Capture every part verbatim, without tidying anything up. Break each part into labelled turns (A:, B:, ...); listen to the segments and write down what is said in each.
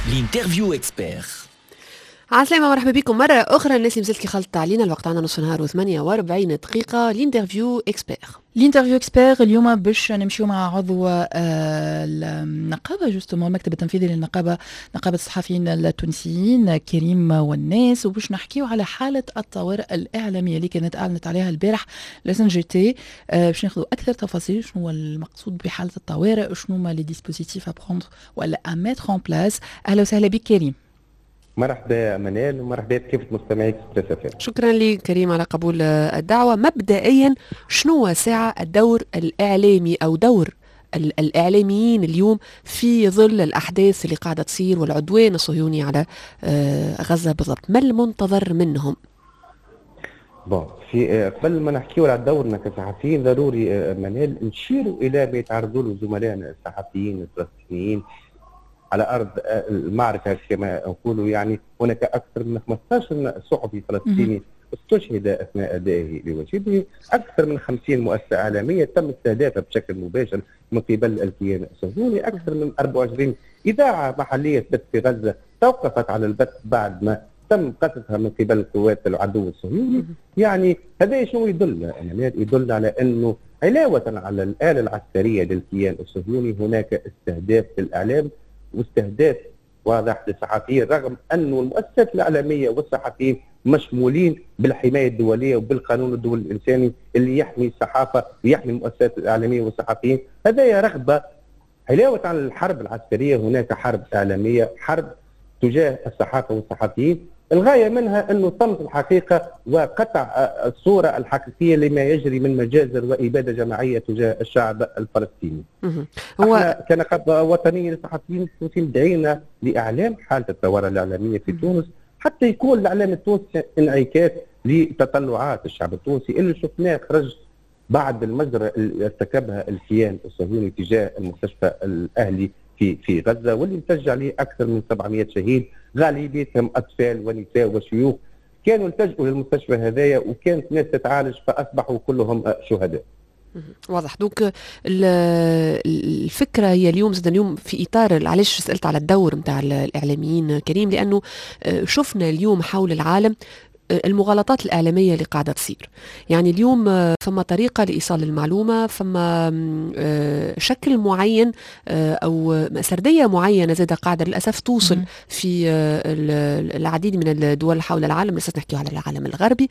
A: الانترفيو اكسبير.
B: عسلامة، مرحبا بكم مرة أخرى. الناس اللي مازالت خلطت علينا، الوقت عندنا نص نهار وثمانية وأربعين دقيقة. الانترفيو اكسبير
C: الانترفيو اكسبير اليوم باش نمشيو مع عضو النقابة، جوستومون المكتب التنفيذي للنقابة، نقابة الصحفيين التونسيين كريم والناس، وباش نحكيو على حالة الطوارئ الإعلامية اللي كانت أعلنت عليها البارح لسن جي تي. باش ناخذوا أكثر تفاصيل، شنو هو المقصود بحالة الطوارئ، شنو هما لي ديسبوزيتيف ا بروندر ولا ا ميتر اون بلاس. أهلا وسهلا بك كريم.
D: مرحبا منال ومرحبا بكافة مستمعيك ستة.
B: شكرا لك كريم على قبول الدعوة. مبدئيا شنو ساعة الدور الإعلامي أو دور الإعلاميين اليوم في ظل الأحداث اللي قاعدة تصير والعدوان الصهيوني على غزة بالضبط؟ ما المنتظر منهم؟
D: بون في قبل ما نحكيو على دورنا كصحفيين ضروري منال نشيروا إلى ما يتعرضوا له زملائنا الصحفيين الفلسطينيين على ارض المعركه كما نقولوا. يعني هناك اكثر من خمسطاش صحفي فلسطيني استشهد اثناء ادائه لواجبه، اكثر من خمسين مؤسسه اعلاميه تم استهدافها بشكل مباشر من قبل الكيان الصهيوني، اكثر من أربعة وعشرين اذاعه محليه تبث في غزه توقفت على البث بعد ما تم قصفها من قبل قوات العدو الصهيوني. يعني هذا شنو يدل؟ يدل على انه علاوه على الاله العسكريه للكيان الصهيوني هناك استهداف في الاعلام واستهداف واضح للصحفيين، رغم أن المؤسسات الإعلامية والصحفيين مشمولين بالحماية الدولية وبالقانون الدولي الإنساني اللي يحمي الصحافة ويحمي المؤسسات الإعلامية والصحفيين. هذا رغبة. علاوة على الحرب العسكرية هناك حرب إعلامية، حرب تجاه الصحافة والصحفيين، الغاية منها أنه طمس الحقيقة وقطع الصورة الحقيقية لما يجري من مجازر وإبادة جماعية تجاه الشعب الفلسطيني. هو كنقابة وطنية للصحفيين التونسيين دعينا لإعلام حالة الثورة الإعلامية في تونس، حتى يكون الإعلام التونسي انعكاس لتطلعات الشعب التونسي اللي شفناه خرج بعد المجزرة اللي ارتكبها الكيان الصهيوني تجاه المستشفى الأهلي في في غزة، واللي انتج عليه أكثر من سبعمائة شهيد، غالبيتهم أطفال ونساء وشيوخ كانوا التجؤوا للمستشفى هذايا وكانت ناس تتعالج فأصبحوا كلهم شهداء.
B: واضح. دوك الفكره هي اليوم زاد اليوم في اطار، علاش سالت على الدور نتاع الاعلاميين كريم، لانه شفنا اليوم حول العالم المغالطات الإعلامية اللي قاعدة تصير. يعني اليوم فما طريقة لإيصال المعلومة، فما شكل معين أو سردية معينة زادة قاعدة للأسف توصل في العديد من الدول حول العالم، لسه نحكي على العالم الغربي.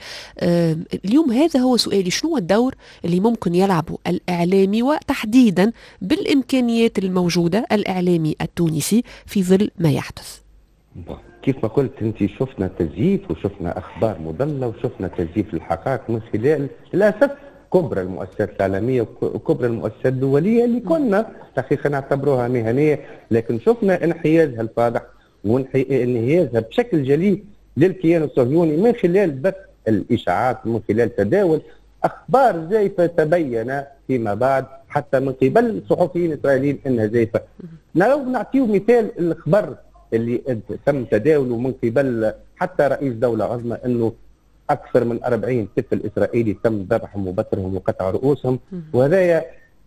B: اليوم هذا هو سؤالي، شنو الدور اللي ممكن يلعبه الإعلامي وتحديدا بالإمكانيات الموجودة الإعلامي التونسي في ظل ما يحدث؟
D: كيف ما قلت انت، شفنا تزييف وشفنا اخبار مضله وشفنا تزييف الحقائق من خلال للاسف كبرى المؤسسات الاعلاميه وكبرى المؤسسات الدوليه اللي كنا حقيقه نعتبروها مهنيه، لكن شفنا انحيازها الفاضح وانحيازها بشكل جلي للكيان الصهيوني من خلال بث الاشاعات، من خلال تداول اخبار زائفه تبين فيما بعد حتى من قبل صحفيين اسرائيليين انها زائفه. لو نعطيو مثال الخبر اللي تم تداوله من قبل حتى رئيس دولة عظمى انه اكثر من أربعين طفل اسرائيلي تم ذبحهم وبترهم وقطع رؤوسهم، وهذايا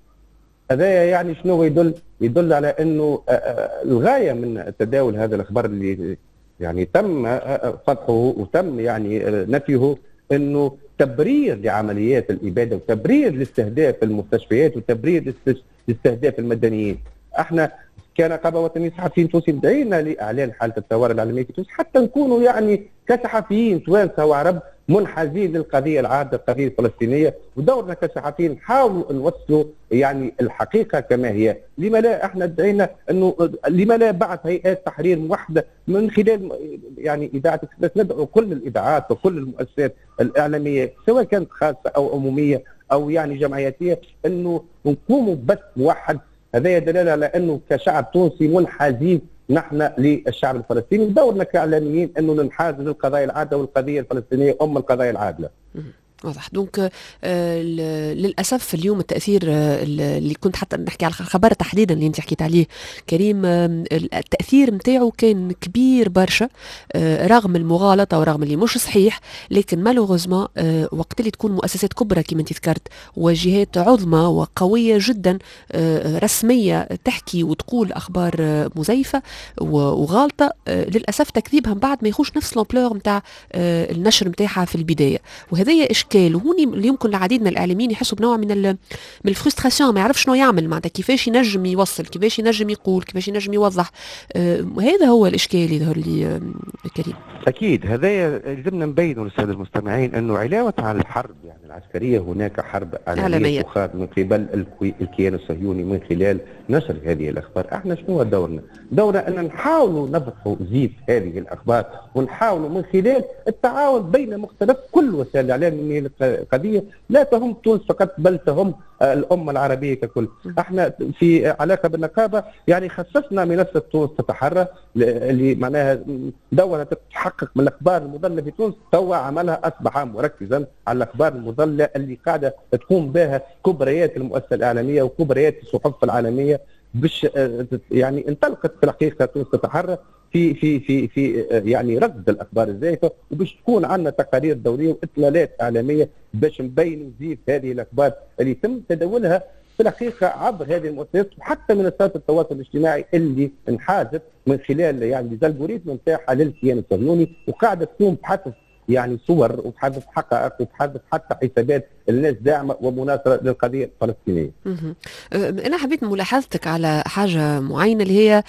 D: هذايا يعني شنو يدل؟ يدل على انه الغاية من تداول هذا الخبر اللي يعني تم فتحه وتم يعني نفيه انه تبرير لعمليات الابادة وتبرير لاستهداف المستشفيات وتبرير لاستهداف المدنيين. احنا كنقابة وطنية صحفيين تونسيين دعينا لإعلان حالة الثورة الإعلامية في تونس حتى نكونوا يعني كصحفيين توانسة وعرب منحازين للقضية العادة القضية الفلسطينية، ودورنا كصحفيين نحاولوا نوصلوا يعني الحقيقة كما هي. لما لا احنا دعينا انه لما لا بعث هيئات تحرير موحدة من خلال يعني إذاعة إكسبريس، ندعو كل الإذاعات وكل المؤسسات الإعلامية سواء كانت خاصة أو عمومية أو يعني جمعياتية انه نقوموا ببث موحد. هذا دلالة على أنه كشعب تونسي منحازين نحن للشعب الفلسطيني، ودورنا كإعلاميين أنه ننحاز للقضايا العادلة والقضية الفلسطينية أم القضايا العادلة.
B: واضح. دونك آه للاسف اليوم التاثير آه اللي كنت حتى نحكي على الخبر تحديدا اللي انت حكيت عليه كريم، آه التاثير نتاعو كان كبير برشا، آه رغم المغالطه ورغم اللي مش صحيح، لكن مالوغوزمون آه وقت اللي تكون مؤسسات كبرى كما انت ذكرت وجهات عظمى وقويه جدا آه رسميه تحكي وتقول اخبار آه مزيفه وغالطه، آه للاسف تكذيبها من بعد ما يخوش نفس لامبلور نتاع آه النشر نتاعها في البدايه. وهذا اشكال، وهوني اللي يمكن العديد من الاعلاميين يحسوا بنوع من من الفرستراسيون، ما يعرفش شنو يعمل معناتها، كيفاش ينجم يوصل، كيفاش ينجم يقول، كيفاش ينجم يوضح. آه هذا هو الاشكال يظهر لي آه كريم.
D: اكيد هذا لازمنا نبينوا للساده المستمعين انه علاوه على الحرب يعني العسكريه هناك حرب اعلاميه تخاض من قبل الكيان الصهيوني من خلال نشر هذه الاخبار. احنا شنو هو دورنا؟ دورنا ان نحاولوا نضبطوا زيف هذه الاخبار، ونحاولوا من خلال التعاون بين مختلف كل وسائل الاعلام، ان القضيه لا تهم تونس فقط بل تهم الامه العربيه ككل. احنا في علاقه بالنقابه يعني خصصنا منصه تونس تتحرى اللي معناها دوره تحقق من الاخبار المضله في تونس، توا عملها اصبح مركزا على الاخبار المضله اللي قاعده تقوم بها كبريات المؤسسه الاعلاميه وكبريات الصحف العالميه، باش يعني انطلقت في الحقيقه تونس تتحرى في في في في يعني رصد الاخبار الزائفه، وباش تكون عندنا تقارير دوريه واطلالات اعلاميه باش نبينوا زيف هذه الاخبار اللي تم تداولها في الحقيقه عبر هذه المؤسسات وحتى منصات التواصل الاجتماعي اللي انحازت من خلال يعني الالغوريثم نتاعها للكيان الصهيوني، وقاعده تقوم بحذف يعني صور وتحدث حقائق وتحدث حتى حسابات الناس داعمه ومناصره للقضيه الفلسطينيه.
B: انا حبيت ملاحظتك على حاجه معينه اللي هي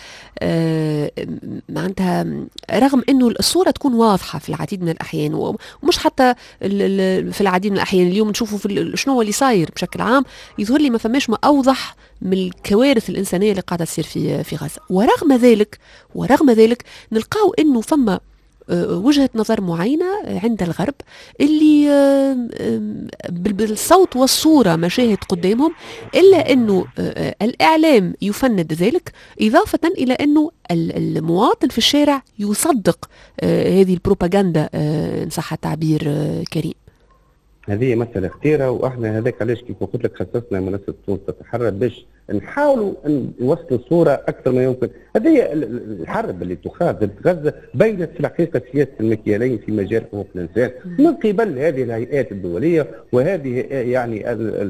B: معناتها رغم انه الصوره تكون واضحه في العديد من الاحيان، ومش حتى في العديد من الاحيان اليوم نشوفوا في شنو اللي صاير بشكل عام، يظهر لي ما فماش ما اوضح من الكوارث الانسانيه اللي قاعده تصير في في غزه. ورغم ذلك ورغم ذلك نلقاو انه فما وجهة نظر معينة عند الغرب اللي بالصوت والصورة مشاهد قدامهم، إلا أنه الإعلام يفند ذلك، إضافة إلى أنه المواطن في الشارع يصدق هذه البروباغندا إن صح التعبير كريم.
D: هذه مسألة خطيرة، وإحنا هذاك علاش كيف قلت لك خصصنا منصة تونس تتحرى باش نحاولوا ان نوصلوا صورة أكثر ما يمكن. هذه الحرب اللي تخاض غزة بينت في الحقيقة سياسة المكيالين في مجال حقوق الإنسان من قبل هذه الهيئات الدولية وهذه يعني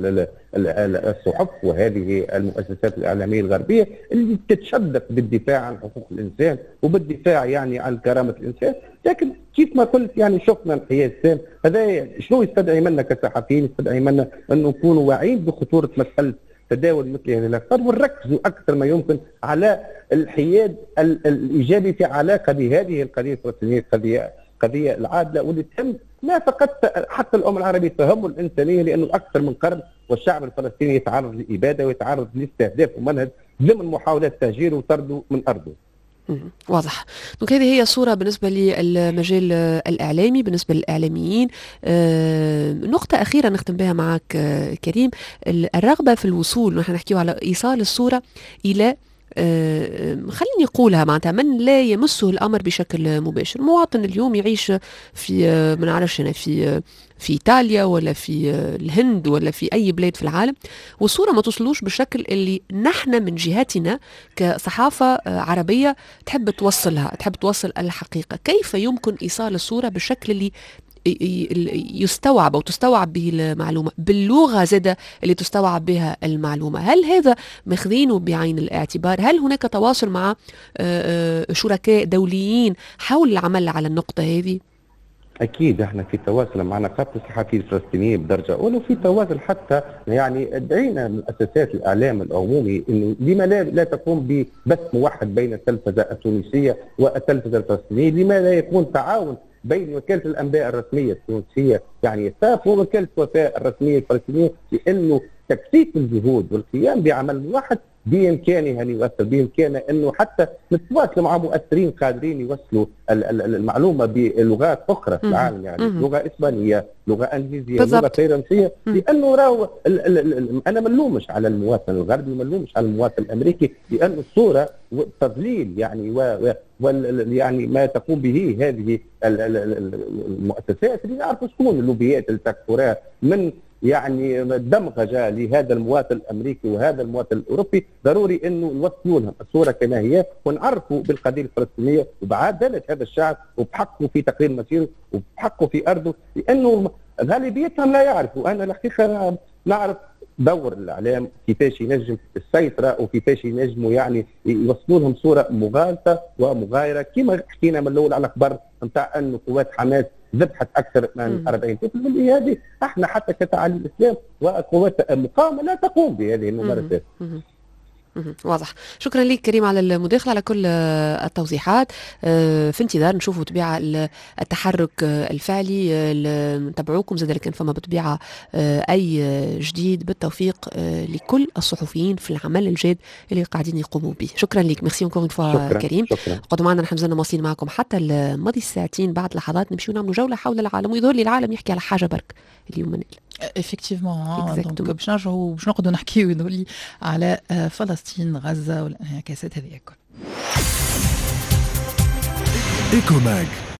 D: الصحف وهذه المؤسسات الإعلامية الغربية اللي تتشدق بالدفاع عن حقوق الإنسان وبالدفاع يعني عن كرامة الإنسان. لكن كيف ما قلت يعني شفنا الحياة السام هذا شنو يستدعي منا كصحفيين؟ يستدعي منا أن نكونوا واعيين بخطورة مسألة تداول مثل هذه الأخبار ونركزوا أكثر ما يمكن على الحياد الإيجابي في علاقة بهذه القضية الفلسطينية، قضية قضية العادلة واللي تهم لا فقط حتى الأمة العربية تهم الإنسانية، لأنه أكثر من قرن والشعب الفلسطيني يتعرض لإبادة ويتعرض لاستهداف ومنهج ضمن محاولات تهجيره وطرده من أرضه.
B: واضح. دونك هذه هي صورة بالنسبة للمجال الإعلامي بالنسبة للإعلاميين. آه، نقطة أخيرة نختم بها معك آه، كريم، الرغبة في الوصول، نحن نحكيه على إيصال الصورة إلى آه، خليني أقولها معناتها من لا يمسه الأمر بشكل مباشر. مواطن اليوم يعيش في آه، ما نعرفش أنا في آه، في إيطاليا ولا في آه، الهند ولا في أي بلاد في العالم، والصورة ما توصلوش بالشكل اللي نحن من جهتنا كصحافة آه، عربية تحب توصلها، تحب توصل الحقيقة. كيف يمكن إيصال الصورة بالشكل اللي يستوعب أو تستوعب به المعلومة باللغة زادة اللي تستوعب بها المعلومة؟ هل هذا ماخذينه بعين الاعتبار؟ هل هناك تواصل مع شركاء دوليين حول العمل على النقطة هذه؟
D: اكيد احنا في تواصل مع نقابه الصحفيين الفلسطينيين بدرجه اولى، وفي تواصل حتى يعني دعينا من اساسات الاعلام العمومي انه لما لا, لا تقوم ببث موحد بين التلفزه التونسيه والتلفزه الفلسطينيه، لما لا يكون تعاون بين وكاله الانباء الرسميه التونسيه يعني ساف ووكاله الوفاء الرسميه الفلسطينيه، لانه تكثيف الجهود والقيام بعمل موحد بامكانها ان يؤثر، بامكانه انه حتى نتواصل مع مؤثرين قادرين يوصلوا المعلومه بلغات اخرى في العالم، يعني لغه اسبانيه، لغه انجليزيه، لغه فرنسيه، لانه راهو انا ما نلومش على المواطن الغربي وما نلومش على المواطن الامريكي، لانه الصوره والتضليل يعني و يعني ما تقوم به هذه المؤسسات اللي نعرفوا شكون اللوبيات اللي تكفرها من يعني دمغه لهذا المواطن الامريكي وهذا المواطن الاوروبي. ضروري انه نوصلوا لهم الصوره كما هي ونعرفوا بالقضيه الفلسطينيه وبعداله هذا الشعب وبحقه في تقرير مصيره وبحقه في ارضه، لانه غالبيتهم لا يعرفوا. انا الحقيقه نعرف دور الاعلام كيفاش ينجم السيطره وكيفاش ينجموا يعني يوصلوا لهم صوره مغالطه ومغايره، كما حكينا من الاول على خبر نتاع انه قوات حماس ذبحت اكثر من أربعين طفل. من هذه احنا حتى كتعاليم الاسلام وقوات المقاومه لا تقوم بهذه الممارسات.
B: واضح. شكرا لك كريم على المداخله، على كل التوضيحات. في انتظار نشوفوا طبيعه التحرك الفعلي، نتابعوكم زاد لكن فما بطبيعه اي جديد. بالتوفيق لكل الصحفيين في العمل الجاد اللي قاعدين يقوموا به. شكرا لك، ميرسي اونكور اون فوا كريم. قعدوا معنا، نحن مازلنا مواصلين معكم حتى ماضي الساعتين. بعد لحظات نمشيو نعملوا جوله حول العالم، ويظهر لي العالم يحكي على حاجه برك اليوم منال.
C: effectivement دونك باش نرجعوا باش نقعدوا نحكيو نولي على فلسطين غزه والانعكاسات هذه الكل.
A: إيكو ماج